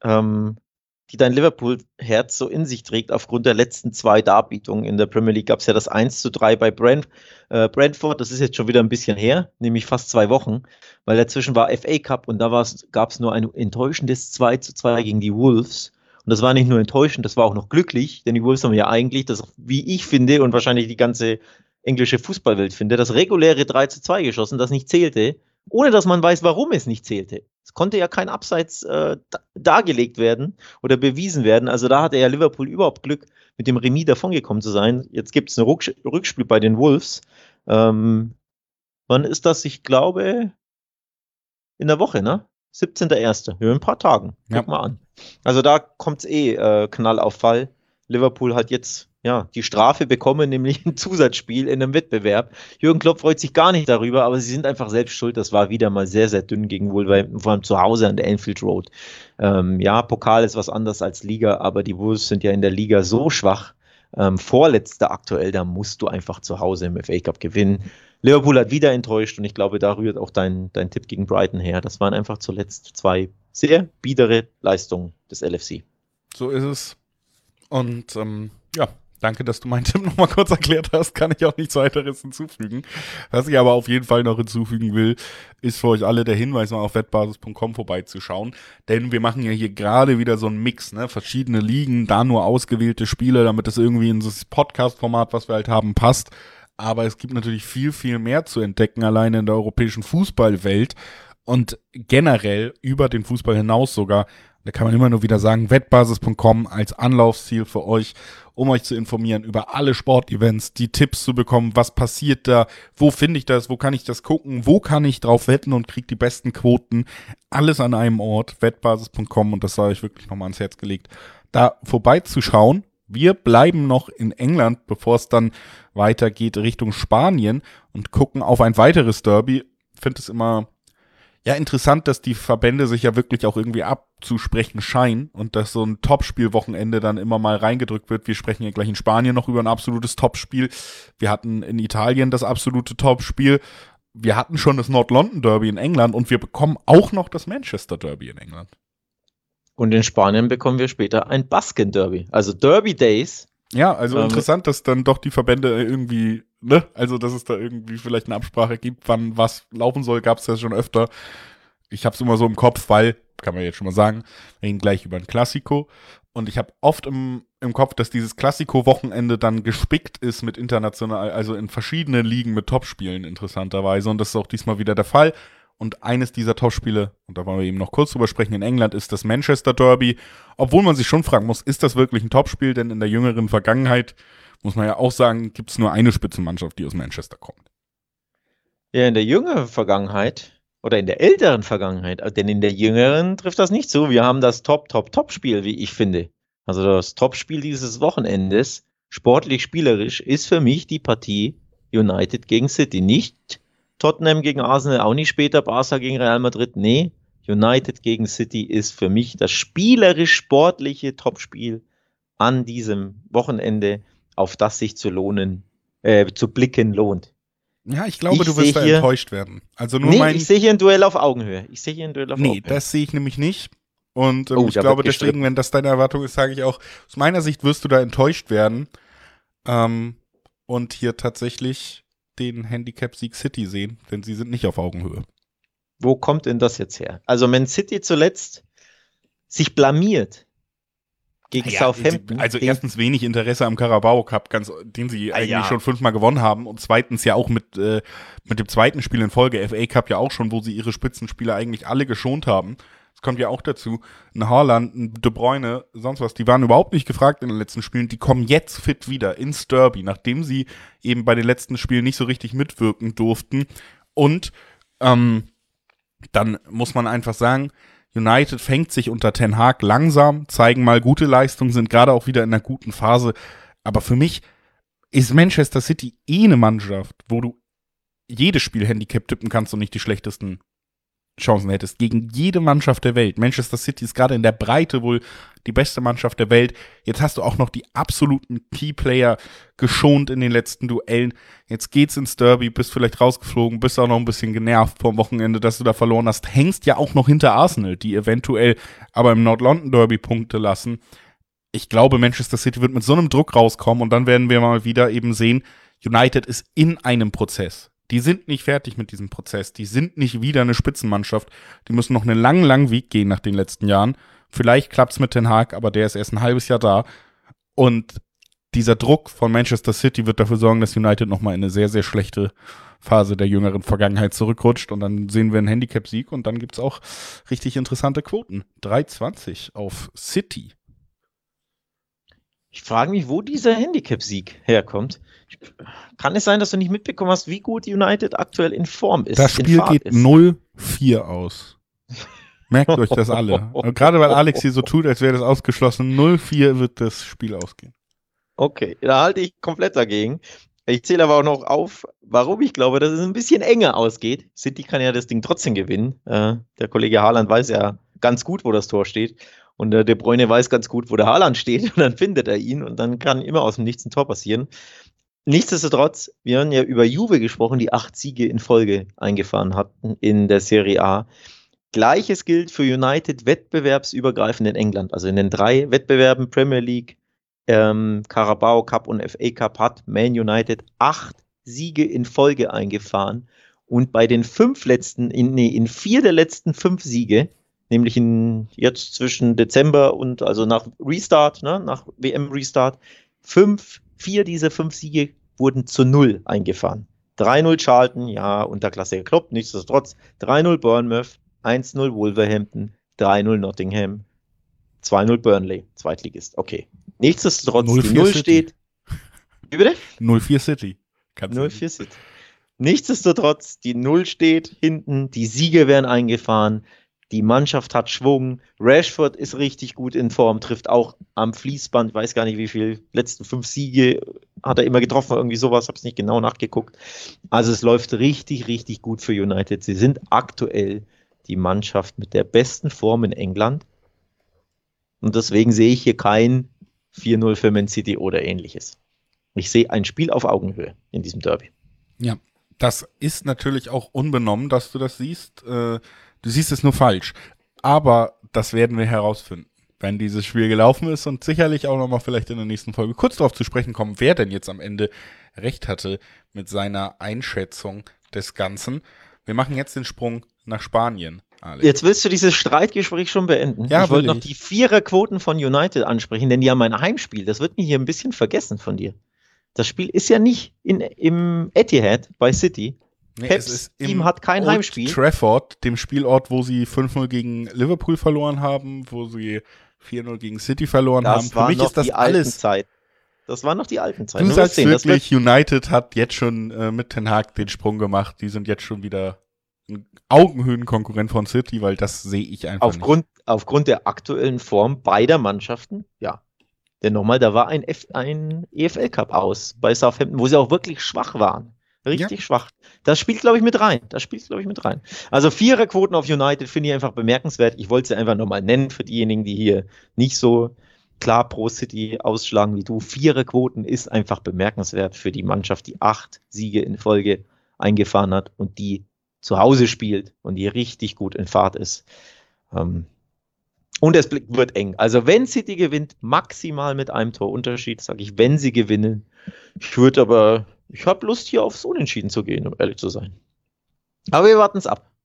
die dein Liverpool-Herz so in sich trägt. Aufgrund der letzten 2 Darbietungen in der Premier League gab es ja das 1:3 bei Brentford. Das ist jetzt schon wieder ein bisschen her, nämlich fast 2 Wochen, weil dazwischen war FA Cup und da gab es nur ein enttäuschendes 2:2 gegen die Wolves. Und das war nicht nur enttäuschend, das war auch noch glücklich, denn die Wolves haben ja eigentlich, das, wie ich finde und wahrscheinlich die ganze englische Fußballwelt finde, das reguläre 3:2 geschossen, das nicht zählte, ohne dass man weiß, warum es nicht zählte. Es konnte ja kein Abseits dargelegt werden oder bewiesen werden. Also da hatte ja Liverpool überhaupt Glück, mit dem Remis davongekommen zu sein. Jetzt gibt es ein Rückspiel bei den Wolves. Wann ist das? Ich glaube, in der Woche, ne? 17.01. Ja, in ein paar Tagen. Guck mal an. Also da kommt es Knall auf Fall. Liverpool hat jetzt die Strafe bekommen, nämlich ein Zusatzspiel in einem Wettbewerb. Jürgen Klopp freut sich gar nicht darüber, aber sie sind einfach selbst schuld. Das war wieder mal sehr, sehr dünn gegen Wolverhampton, vor allem zu Hause an der Anfield Road. Pokal ist was anderes als Liga, aber die Wolves sind ja in der Liga so schwach. Vorletzter aktuell, da musst du einfach zu Hause im FA Cup gewinnen. Liverpool hat wieder enttäuscht und ich glaube, da rührt auch dein Tipp gegen Brighton her. Das waren einfach zuletzt 2 sehr biedere Leistungen des LFC. So ist es. Und danke, dass du meinen Tipp nochmal kurz erklärt hast. Kann ich auch nichts weiteres hinzufügen. Was ich aber auf jeden Fall noch hinzufügen will, ist für euch alle der Hinweis, mal auf wettbasis.com vorbeizuschauen. Denn wir machen ja hier gerade wieder so einen Mix, ne? Verschiedene Ligen, da nur ausgewählte Spiele, damit es irgendwie in das Podcast-Format, was wir halt haben, passt. Aber es gibt natürlich viel, viel mehr zu entdecken, alleine in der europäischen Fußballwelt. Und generell über den Fußball hinaus sogar. Da kann man immer nur wieder sagen, wettbasis.com als Anlaufziel für euch, um euch zu informieren über alle Sportevents, die Tipps zu bekommen, was passiert da, wo finde ich das, wo kann ich das gucken, wo kann ich drauf wetten und kriege die besten Quoten. Alles an einem Ort, wettbasis.com, und das sei euch wirklich nochmal ans Herz gelegt, da vorbeizuschauen. Wir bleiben noch in England, bevor es dann weitergeht Richtung Spanien und gucken auf ein weiteres Derby. Ich finde es immer interessant, dass die Verbände sich ja wirklich auch irgendwie abzusprechen scheinen und dass so ein Topspiel-Wochenende dann immer mal reingedrückt wird. Wir sprechen ja gleich in Spanien noch über ein absolutes Topspiel. Wir hatten in Italien das absolute Topspiel. Wir hatten schon das Nord-London-Derby in England und wir bekommen auch noch das Manchester-Derby in England. Und in Spanien bekommen wir später ein Basken-Derby, also Derby Days. Ja, also interessant, dass dann doch die Verbände irgendwie, ne, also dass es da irgendwie vielleicht eine Absprache gibt, wann was laufen soll, gab es ja schon öfter. Ich habe es immer so im Kopf, weil, kann man jetzt schon mal sagen, wir reden gleich über ein Klassiko. Und ich habe oft im Kopf, dass dieses Klassiko-Wochenende dann gespickt ist mit international, also in verschiedenen Ligen mit Topspielen interessanterweise. Und das ist auch diesmal wieder der Fall. Und eines dieser Topspiele, und da wollen wir eben noch kurz drüber sprechen, in England ist das Manchester Derby. Obwohl man sich schon fragen muss, ist das wirklich ein Topspiel? Denn in der jüngeren Vergangenheit, muss man ja auch sagen, gibt es nur eine Spitzenmannschaft, die aus Manchester kommt. Ja, in der jüngeren Vergangenheit oder in der älteren Vergangenheit, denn in der jüngeren trifft das nicht zu. Wir haben das Top-Spiel, wie ich finde. Also das Topspiel dieses Wochenendes, sportlich, spielerisch, ist für mich die Partie United gegen City. Nicht Tottenham gegen Arsenal, auch nicht später Barca gegen Real Madrid. Nee, United gegen City ist für mich das spielerisch-sportliche Topspiel an diesem Wochenende, auf das sich zu blicken lohnt. Ja, ich glaube, du wirst da enttäuscht werden. Also nur ich sehe hier ein Duell auf Augenhöhe. Nee, das sehe ich nämlich nicht. Und ich glaube deswegen, wenn das deine Erwartung ist, sage ich auch, aus meiner Sicht wirst du da enttäuscht werden. Und hier tatsächlich den Handicap-Sieg City sehen, denn sie sind nicht auf Augenhöhe. Wo kommt denn das jetzt her? Also Man City zuletzt sich blamiert gegen Southampton. Also erstens wenig Interesse am Carabao Cup, den sie eigentlich schon 5-mal gewonnen haben, und zweitens ja auch mit dem zweiten Spiel in Folge, FA Cup ja auch schon, wo sie ihre Spitzenspieler eigentlich alle geschont haben. Das kommt ja auch dazu. Ein Haaland, ein De Bruyne, sonst was, die waren überhaupt nicht gefragt in den letzten Spielen, die kommen jetzt fit wieder ins Derby, nachdem sie eben bei den letzten Spielen nicht so richtig mitwirken durften. Und dann muss man einfach sagen, United fängt sich unter Ten Hag langsam, zeigen mal gute Leistungen, sind gerade auch wieder in einer guten Phase. Aber für mich ist Manchester City eine Mannschaft, wo du jedes Spiel Handicap tippen kannst und nicht die schlechtesten Chancen hättest. Gegen jede Mannschaft der Welt. Manchester City ist gerade in der Breite wohl die beste Mannschaft der Welt. Jetzt hast du auch noch die absoluten Keyplayer geschont in den letzten Duellen. Jetzt geht's ins Derby, bist vielleicht rausgeflogen, bist auch noch ein bisschen genervt vom Wochenende, dass du da verloren hast. Hängst ja auch noch hinter Arsenal, die eventuell aber im Nord-London Derby Punkte lassen. Ich glaube, Manchester City wird mit so einem Druck rauskommen und dann werden wir mal wieder eben sehen, United ist in einem Prozess. Die sind nicht fertig mit diesem Prozess. Die sind nicht wieder eine Spitzenmannschaft. Die müssen noch einen langen Weg gehen nach den letzten Jahren. Vielleicht klappt's mit Ten Hag, aber der ist erst ein halbes Jahr da. Und dieser Druck von Manchester City wird dafür sorgen, dass United nochmal in eine sehr, sehr schlechte Phase der jüngeren Vergangenheit zurückrutscht. Und dann sehen wir einen Handicap-Sieg und dann gibt's auch richtig interessante Quoten. 3,20 auf City. Ich frage mich, wo dieser Handicap-Sieg herkommt. Kann es sein, dass du nicht mitbekommen hast, wie gut United aktuell in Form ist? Das Spiel geht 0-4 aus. Merkt euch das alle. Und gerade weil Alex hier so tut, als wäre das ausgeschlossen, 0-4 wird das Spiel ausgehen. Okay, da halte ich komplett dagegen. Ich zähle aber auch noch auf, warum ich glaube, dass es ein bisschen enger ausgeht. City kann ja das Ding trotzdem gewinnen. Der Kollege Haaland weiß ja ganz gut, wo das Tor steht. Und der De Bruyne weiß ganz gut, wo der Haaland steht. Und dann findet er ihn. Und dann kann immer aus dem Nichts ein Tor passieren. Nichtsdestotrotz, wir haben ja über Juve gesprochen, die 8 Siege in Folge eingefahren hatten in der Serie A. Gleiches gilt für United wettbewerbsübergreifend in England. Also in den 3 Wettbewerben Premier League, Carabao Cup und FA Cup hat Man United 8 Siege in Folge eingefahren. Und bei den 4 der letzten 5 Siege, nämlich jetzt zwischen Dezember und also nach Restart, nach WM-Restart, 4 dieser 5 Siege wurden zu 0 eingefahren. 3-0 Charlton, ja, Unterklasse Klopp, nichtsdestotrotz. 3-0 Bournemouth, 1-0 Wolverhampton, 3-0 Nottingham, 2-0 Burnley, Zweitligist. Okay. Nichtsdestotrotz, die 0 steht. Wie bitte? 0-4 City. 0-4 City. Nichtsdestotrotz, die 0 steht hinten, die Siege werden eingefahren. Die Mannschaft hat Schwung. Rashford ist richtig gut in Form, trifft auch am Fließband. Ich weiß gar nicht, wie viel. Letzten 5 Siege hat er immer getroffen, irgendwie sowas. Habe es nicht genau nachgeguckt. Also es läuft richtig, richtig gut für United. Sie sind aktuell die Mannschaft mit der besten Form in England. Und deswegen sehe ich hier kein 4-0 für Man City oder ähnliches. Ich sehe ein Spiel auf Augenhöhe in diesem Derby. Ja, das ist natürlich auch unbenommen, dass du das siehst. Du siehst es nur falsch. Aber das werden wir herausfinden, wenn dieses Spiel gelaufen ist und sicherlich auch nochmal vielleicht in der nächsten Folge kurz darauf zu sprechen kommen, wer denn jetzt am Ende recht hatte mit seiner Einschätzung des Ganzen. Wir machen jetzt den Sprung nach Spanien, Alex. Jetzt willst du dieses Streitgespräch schon beenden? Ja, ich wollte noch die 4er-Quoten von United ansprechen, denn die haben ein Heimspiel. Das wird mir hier ein bisschen vergessen von dir. Das Spiel ist ja nicht im Etihad bei City. Nee, Peps Team hat kein Heimspiel. Trafford, dem Spielort, wo sie 5-0 gegen Liverpool verloren haben, wo sie 4-0 gegen City verloren haben. Für mich ist das alles Zeit. Das war noch die alten Zeiten. Du sagst wirklich, United hat jetzt schon mit Ten Hag den Sprung gemacht. Die sind jetzt schon wieder ein Augenhöhenkonkurrent von City, weil das sehe ich einfach nicht. Aufgrund der aktuellen Form beider Mannschaften, ja. Denn nochmal, da war ein EFL Cup aus bei Southampton, wo sie auch wirklich schwach waren. Richtig schwach. Das spielt, glaube ich, mit rein. Also 4er-Quoten auf United finde ich einfach bemerkenswert. Ich wollte sie einfach nochmal nennen für diejenigen, die hier nicht so klar pro City ausschlagen wie du. 4er-Quoten ist einfach bemerkenswert für die Mannschaft, die 8 Siege in Folge eingefahren hat und die zu Hause spielt und die richtig gut in Fahrt ist. Und es wird eng. Also wenn City gewinnt, maximal mit einem Torunterschied, sage ich, wenn sie gewinnen. Ich habe Lust, hier aufs Unentschieden zu gehen, um ehrlich zu sein. Aber wir warten es ab.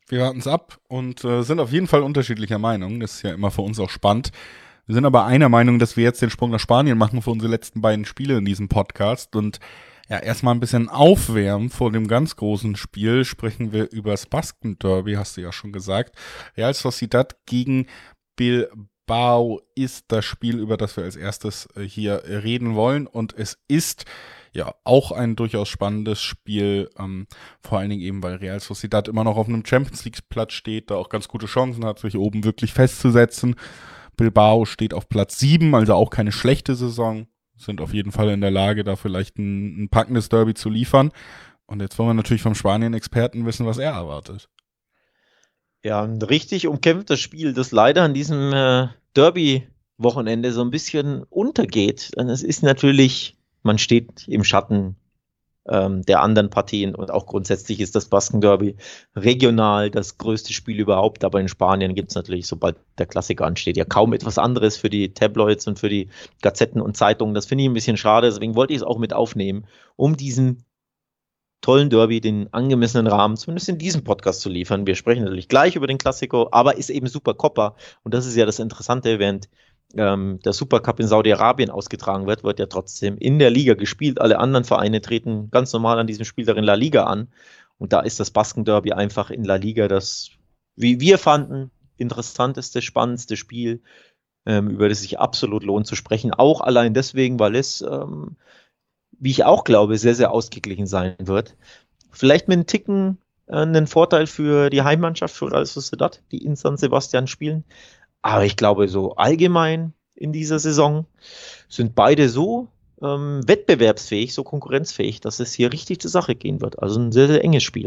Wir warten es ab und sind auf jeden Fall unterschiedlicher Meinung. Das ist ja immer für uns auch spannend. Wir sind aber einer Meinung, dass wir jetzt den Sprung nach Spanien machen für unsere letzten beiden Spiele in diesem Podcast. Und ja, erstmal ein bisschen aufwärmen vor dem ganz großen Spiel. Sprechen wir über das Basken-Derby, hast du ja schon gesagt. Real Sociedad gegen Bilbao ist das Spiel, über das wir als erstes hier reden wollen. Und es ist ja auch ein durchaus spannendes Spiel, vor allen Dingen eben, weil Real Sociedad immer noch auf einem Champions-League-Platz steht, da auch ganz gute Chancen hat, sich oben wirklich festzusetzen. Bilbao steht auf Platz 7, also auch keine schlechte Saison, sind auf jeden Fall in der Lage, da vielleicht ein packendes Derby zu liefern. Und jetzt wollen wir natürlich vom Spanien-Experten wissen, was er erwartet. Ja, ein richtig umkämpftes Spiel, das leider an diesem Derby-Wochenende so ein bisschen untergeht. Denn es ist natürlich, man steht im Schatten der anderen Partien und auch grundsätzlich ist das Basken-Derby regional das größte Spiel überhaupt, aber in Spanien gibt es natürlich, sobald der Klassiker ansteht, ja kaum etwas anderes für die Tabloids und für die Gazetten und Zeitungen. Das finde ich ein bisschen schade, deswegen wollte ich es auch mit aufnehmen, um diesen tollen Derby den angemessenen Rahmen, zumindest in diesem Podcast zu liefern. Wir sprechen natürlich gleich über den Klassiker, aber ist eben Supercopa und das ist ja das Interessante, während der Supercup in Saudi-Arabien ausgetragen wird ja trotzdem in der Liga gespielt. Alle anderen Vereine treten ganz normal an diesem Spieltag in La Liga an. Und da ist das Basken-Derby einfach in La Liga das, wie wir fanden, interessanteste, spannendste Spiel, über das sich absolut lohnt zu sprechen. Auch allein deswegen, weil es, wie ich auch glaube, sehr, sehr ausgeglichen sein wird. Vielleicht mit einem Ticken einen Vorteil für die Heimmannschaft, für Real Sociedad, die in San Sebastian spielen. Aber ich glaube, so allgemein in dieser Saison sind beide so wettbewerbsfähig, so konkurrenzfähig, dass es hier richtig zur Sache gehen wird. Also ein sehr, sehr enges Spiel.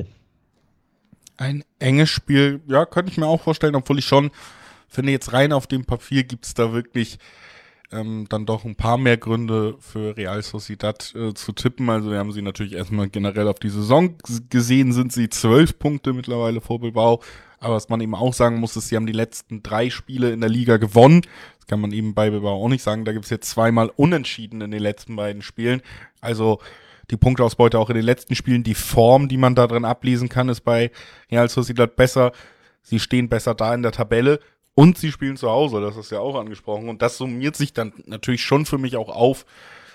Ein enges Spiel, ja, könnte ich mir auch vorstellen, obwohl ich schon finde, jetzt rein auf dem Papier gibt es da wirklich dann doch ein paar mehr Gründe für Real Sociedad zu tippen. Also wir haben sie natürlich erstmal generell auf die Saison gesehen, sind sie 12 Punkte mittlerweile vor Bilbao. Aber was man eben auch sagen muss, ist, sie haben die letzten 3 Spiele in der Liga gewonnen. Das kann man eben bei Bilbao auch nicht sagen. Da gibt es jetzt 2-mal Unentschieden in den letzten beiden Spielen. Also die Punkteausbeute auch in den letzten Spielen. Die Form, die man da drin ablesen kann, ist bei Real Sociedad besser. Sie stehen besser da in der Tabelle. Und sie spielen zu Hause, das ist ja auch angesprochen. Und das summiert sich dann natürlich schon für mich auch auf,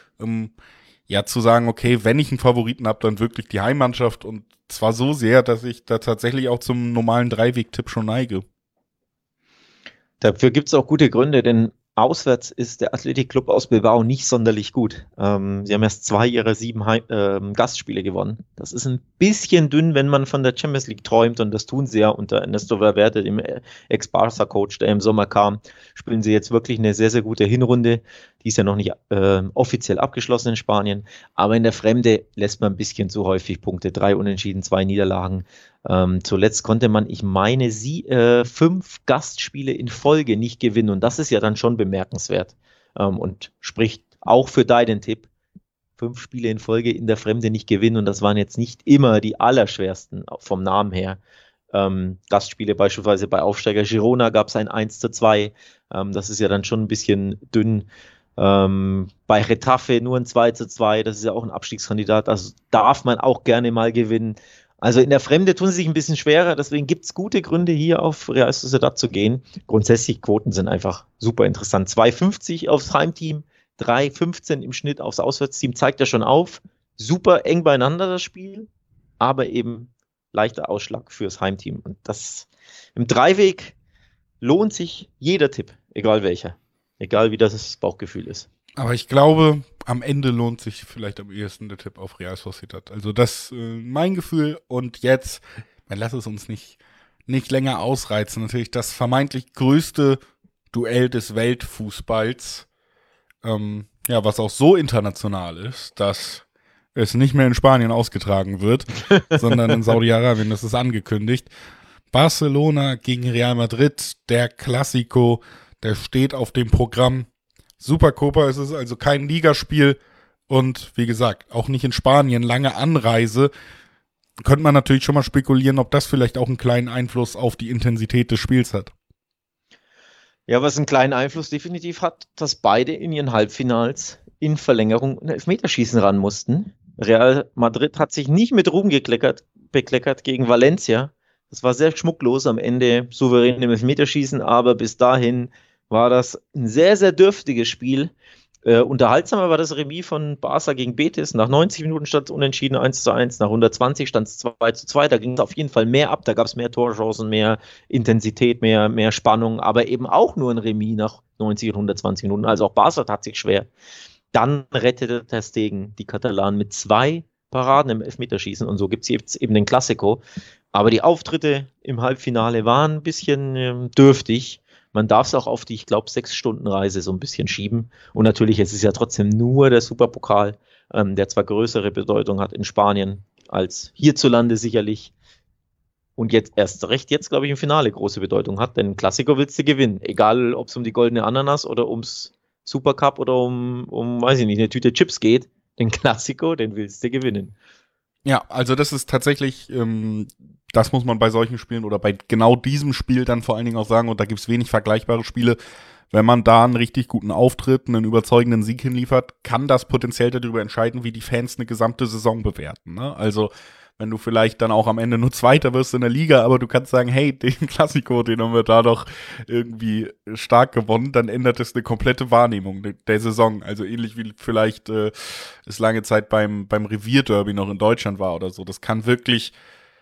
ja, zu sagen, okay, wenn ich einen Favoriten habe, dann wirklich die Heimmannschaft. Und zwar so sehr, dass ich da tatsächlich auch zum normalen Dreiweg-Tipp schon neige. Dafür gibt es auch gute Gründe, denn auswärts ist der Athletic Club aus Bilbao nicht sonderlich gut. Sie haben erst 2 ihrer 7 Gastspiele gewonnen. Das ist ein bisschen dünn, wenn man von der Champions League träumt, und das tun sie ja unter Ernesto Valverde, dem Ex-Barca-Coach, der im Sommer kam. Spielen sie jetzt wirklich eine sehr, sehr gute Hinrunde. Die ist ja noch nicht offiziell abgeschlossen in Spanien, aber in der Fremde lässt man ein bisschen zu häufig Punkte. 3 Unentschieden, 2 Niederlagen. Zuletzt konnte man, ich meine, 5 Gastspiele in Folge nicht gewinnen, und das ist ja dann schon bemerkenswert und spricht auch für deinen Tipp. 5 Spiele in Folge in der Fremde nicht gewinnen, und das waren jetzt nicht immer die allerschwersten vom Namen her. Gastspiele beispielsweise bei Aufsteiger Girona gab es ein 1:2, das ist ja dann schon ein bisschen dünn. Bei Getafe nur ein 2:2, das ist ja auch ein Abstiegskandidat, das darf man auch gerne mal gewinnen. Also in der Fremde tun sie sich ein bisschen schwerer, deswegen gibt es gute Gründe, hier auf Real Sociedad zu gehen. Grundsätzlich, Quoten sind einfach super interessant. 2,50 aufs Heimteam, 3,15 im Schnitt aufs Auswärtsteam, zeigt ja schon auf. Super eng beieinander das Spiel, aber eben leichter Ausschlag fürs Heimteam. Und das im Dreiweg lohnt sich jeder Tipp, egal welcher. Egal wie das Bauchgefühl ist. Aber ich glaube, am Ende lohnt sich vielleicht am ehesten der Tipp auf Real Sociedad. Also das mein Gefühl. Und jetzt, man lass es uns nicht länger ausreizen. Natürlich das vermeintlich größte Duell des Weltfußballs. Ja, was auch so international ist, dass es nicht mehr in Spanien ausgetragen wird, sondern in Saudi-Arabien. Das ist angekündigt. Barcelona gegen Real Madrid, der Clasico, der steht auf dem Programm. Supercopa ist es, also kein Ligaspiel und wie gesagt, auch nicht in Spanien, lange Anreise. Könnte man natürlich schon mal spekulieren, ob das vielleicht auch einen kleinen Einfluss auf die Intensität des Spiels hat. Ja, was einen kleinen Einfluss definitiv hat, dass beide in ihren Halbfinals in Verlängerung ein Elfmeterschießen ran mussten. Real Madrid hat sich nicht mit Ruhm bekleckert gegen Valencia. Das war sehr schmucklos am Ende, souverän im Elfmeterschießen, aber bis dahin war das ein sehr, sehr dürftiges Spiel. Unterhaltsamer war das Remis von Barca gegen Betis. Nach 90 Minuten stand es unentschieden 1:1, nach 120 stand es 2:2. Da ging es auf jeden Fall mehr ab, da gab es mehr Torchancen, mehr Intensität, mehr Spannung, aber eben auch nur ein Remis nach 90 und 120 Minuten. Also auch Barca tat sich schwer. Dann rettete Ter Stegen die Katalanen mit 2 Paraden im Elfmeterschießen und so gibt es jetzt eben den Klassiko. Aber die Auftritte im Halbfinale waren ein bisschen dürftig. Man darf es auch auf die, ich glaube, 6-Stunden-Reise so ein bisschen schieben. Und natürlich, es ist ja trotzdem nur der Superpokal, der zwar größere Bedeutung hat in Spanien als hierzulande sicherlich. Und jetzt erst recht, jetzt glaube ich, im Finale große Bedeutung hat. Denn Klassiko willst du gewinnen. Egal, ob es um die goldene Ananas oder ums Supercup oder um, weiß ich nicht, eine Tüte Chips geht. Den Klassiko, den willst du gewinnen. Ja, also das ist tatsächlich, das muss man bei solchen Spielen oder bei genau diesem Spiel dann vor allen Dingen auch sagen, und da gibt's wenig vergleichbare Spiele, wenn man da einen richtig guten Auftritt, einen überzeugenden Sieg hinliefert, kann das potenziell darüber entscheiden, wie die Fans eine gesamte Saison bewerten. Ne? Also wenn du vielleicht dann auch am Ende nur Zweiter wirst in der Liga, aber du kannst sagen, hey, den Klassiko, den haben wir da doch irgendwie stark gewonnen, dann ändert es eine komplette Wahrnehmung der Saison. Also ähnlich wie vielleicht es lange Zeit beim Revierderby noch in Deutschland war oder so. Das kann wirklich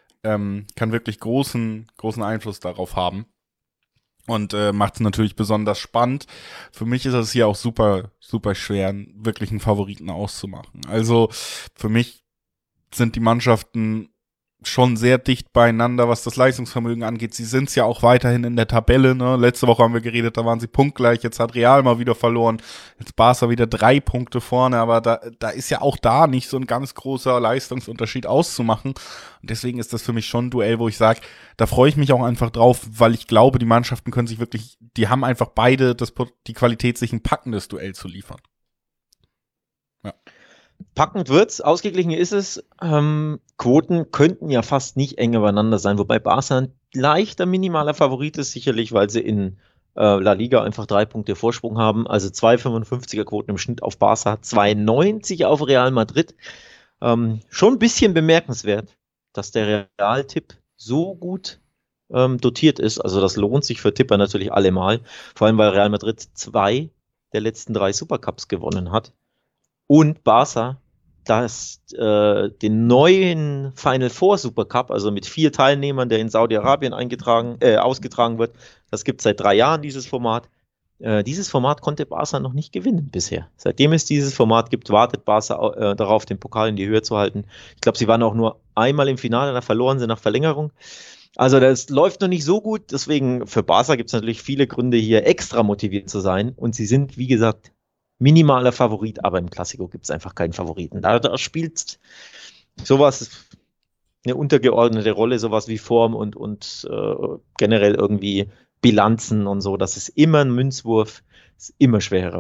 großen Einfluss darauf haben. Und macht es natürlich besonders spannend. Für mich ist es hier auch super, super schwer, wirklich einen Favoriten auszumachen. Also für mich sind die Mannschaften schon sehr dicht beieinander, was das Leistungsvermögen angeht. Sie sind es ja auch weiterhin in der Tabelle. Ne? Letzte Woche haben wir geredet, da waren sie punktgleich. Jetzt hat Real mal wieder verloren. Jetzt Barca wieder 3 Punkte vorne. Aber da ist ja auch da nicht so ein ganz großer Leistungsunterschied auszumachen. Und deswegen ist das für mich schon ein Duell, wo ich sage, da freue ich mich auch einfach drauf, weil ich glaube, die Mannschaften können sich wirklich, die haben einfach beide die Qualität, sich ein packendes Duell zu liefern. Ja. Packend wird's, ausgeglichen ist es. Quoten könnten ja fast nicht eng beieinander sein, wobei Barca ein leichter minimaler Favorit ist, sicherlich, weil sie in La Liga einfach 3 Punkte Vorsprung haben. Also 2,55er Quoten im Schnitt auf Barca, 2,90 auf Real Madrid. Schon ein bisschen bemerkenswert, dass der Real-Tipp so gut dotiert ist. Also das lohnt sich für Tipper natürlich allemal. Vor allem, weil Real Madrid 2 der letzten 3 Supercups gewonnen hat. Und Barca, den neuen Final Four Supercup, also mit 4 Teilnehmern, der in Saudi-Arabien ausgetragen wird, das gibt es seit 3 Jahren, dieses Format. Dieses Format konnte Barca noch nicht gewinnen bisher. Seitdem es dieses Format gibt, wartet Barca darauf, den Pokal in die Höhe zu halten. Ich glaube, sie waren auch nur einmal im Finale, da verloren sie nach Verlängerung. Also das läuft noch nicht so gut, deswegen für Barca gibt es natürlich viele Gründe, hier extra motiviert zu sein. Und sie sind, wie gesagt, minimaler Favorit, aber im Klassiko gibt es einfach keinen Favoriten. Da spielt sowas eine untergeordnete Rolle, sowas wie Form und generell irgendwie Bilanzen und so. Das ist immer ein Münzwurf, ist immer schwer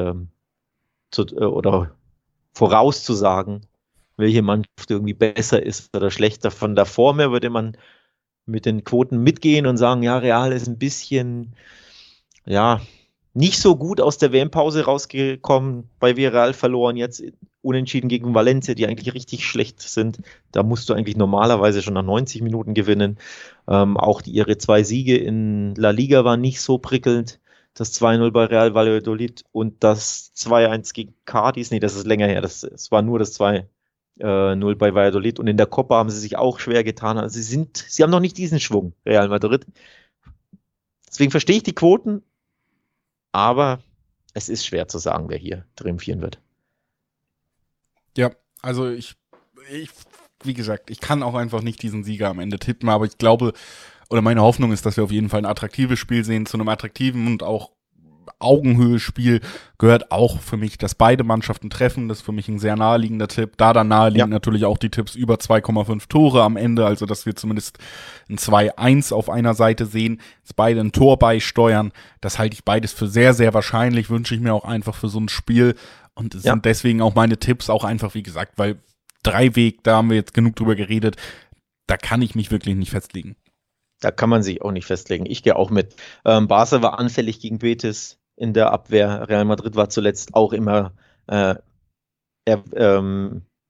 oder vorauszusagen, welche Mannschaft irgendwie besser ist oder schlechter. Von der Form her würde man mit den Quoten mitgehen und sagen, ja, Real ist ein bisschen, ja, nicht so gut aus der WM-Pause rausgekommen, bei Villarreal verloren, jetzt unentschieden gegen Valencia, die eigentlich richtig schlecht sind. Da musst du eigentlich normalerweise schon nach 90 Minuten gewinnen. Auch ihre 2 Siege in La Liga waren nicht so prickelnd. Das 2:0 bei Real Valladolid und das 2:1 gegen Cádiz, nee, das ist länger her. Es war nur das 2:0 bei Valladolid und in der Copa haben sie sich auch schwer getan. Also sie haben noch nicht diesen Schwung, Real Madrid. Deswegen verstehe ich die Quoten, aber es ist schwer zu sagen, wer hier triumphieren wird. Ja, also wie gesagt, ich kann auch einfach nicht diesen Sieger am Ende tippen, aber ich glaube, oder meine Hoffnung ist, dass wir auf jeden Fall ein attraktives Spiel sehen. Zu einem attraktiven und auch Augenhöhe-Spiel gehört auch für mich, dass beide Mannschaften treffen. Das ist für mich ein sehr naheliegender Tipp. Da dann naheliegen natürlich auch die Tipps über 2,5 Tore am Ende, also dass wir zumindest ein 2-1 auf einer Seite sehen, dass beide ein Tor beisteuern. Das halte ich beides für sehr, sehr wahrscheinlich, wünsche ich mir auch einfach für so ein Spiel. Und es sind deswegen auch meine Tipps auch einfach, wie gesagt, weil Dreiweg, da haben wir jetzt genug drüber geredet, da kann ich mich wirklich nicht festlegen. Da kann man sich auch nicht festlegen. Ich gehe auch mit. Barca war anfällig gegen Betis in der Abwehr. Real Madrid war zuletzt auch immer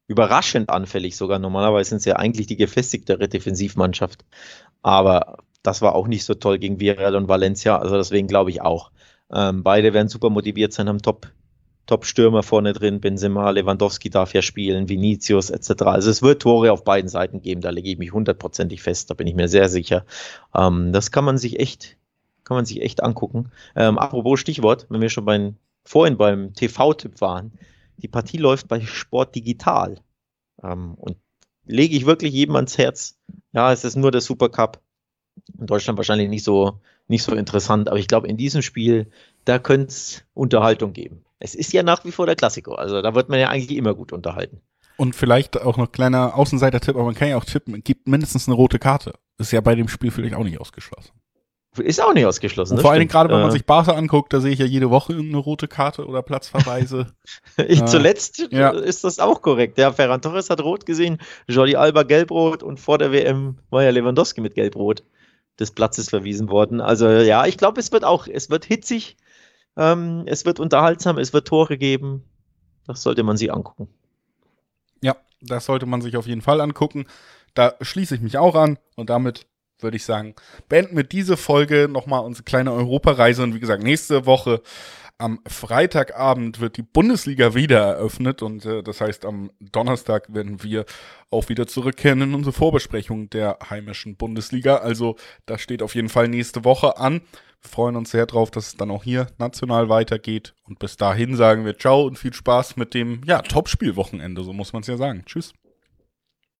überraschend anfällig sogar. Normalerweise sind sie ja eigentlich die gefestigtere Defensivmannschaft. Aber das war auch nicht so toll gegen Villarreal und Valencia. Also deswegen glaube ich auch. Beide werden super motiviert sein, haben Top-Stürmer vorne drin. Benzema, Lewandowski darf ja spielen, Vinicius etc. Also es wird Tore auf beiden Seiten geben. Da lege ich mich 100%ig fest. Da bin ich mir sehr sicher. Das kann man sich echt angucken. Apropos Stichwort, wenn wir schon vorhin beim TV-Tipp waren. Die Partie läuft bei Sport Digital. Und lege ich wirklich jedem ans Herz. Ja, es ist nur der Supercup. In Deutschland wahrscheinlich nicht so interessant, aber ich glaube, in diesem Spiel, da könnte es Unterhaltung geben. Es ist ja nach wie vor der Klassiker, also da wird man ja eigentlich immer gut unterhalten. Und vielleicht auch noch kleiner Außenseiter-Tipp, aber man kann ja auch tippen, gibt mindestens eine rote Karte. Ist ja bei dem Spiel vielleicht auch nicht ausgeschlossen. Ist auch nicht ausgeschlossen. Und vor allen Dingen gerade, wenn man sich Barca anguckt, da sehe ich ja jede Woche irgendeine rote Karte oder Platzverweise. Zuletzt ist das auch korrekt. Ja, Ferran Torres hat rot gesehen, Jordi Alba gelb-rot und vor der WM war ja Lewandowski mit gelb-rot des Platzes verwiesen worden. Also ja, ich glaube, es wird hitzig, es wird unterhaltsam, es wird Tore geben. Das sollte man sich angucken. Ja, das sollte man sich auf jeden Fall angucken. Da schließe ich mich auch an und damit würde ich sagen, beenden wir diese Folge nochmal unsere kleine Europareise. Und wie gesagt, nächste Woche am Freitagabend wird die Bundesliga wieder eröffnet. Und das heißt, am Donnerstag werden wir auch wieder zurückkehren in unsere Vorbesprechung der heimischen Bundesliga. Also das steht auf jeden Fall nächste Woche an. Wir freuen uns sehr drauf, dass es dann auch hier national weitergeht. Und bis dahin sagen wir ciao und viel Spaß mit dem Topspielwochenende, so muss man es ja sagen. Tschüss.